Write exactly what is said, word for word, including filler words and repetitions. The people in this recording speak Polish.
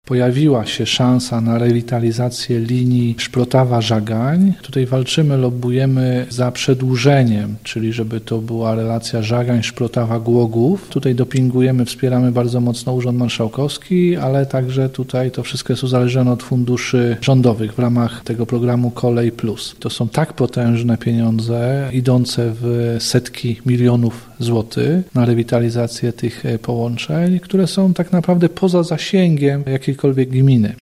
pojawiła się szansa na rewitalizację linii Szprotawa-Żagań. Tutaj walczymy, lobbujemy za przedłużeniem, czyli żeby to była relacja Żagań-Szprotawa-Głogów. Tutaj dopingujemy, wspieramy bardzo mocno Urząd Marszałkowski, ale także tutaj to wszystko jest uzależnione od funduszy rządowych w ramach tego programu Kolej Plus. To są tak potężne pieniądze, idące w setki milionów złotych na rewitalizację tych połączeń, które są tak naprawdę poza zasięgiem jakiejkolwiek gminy.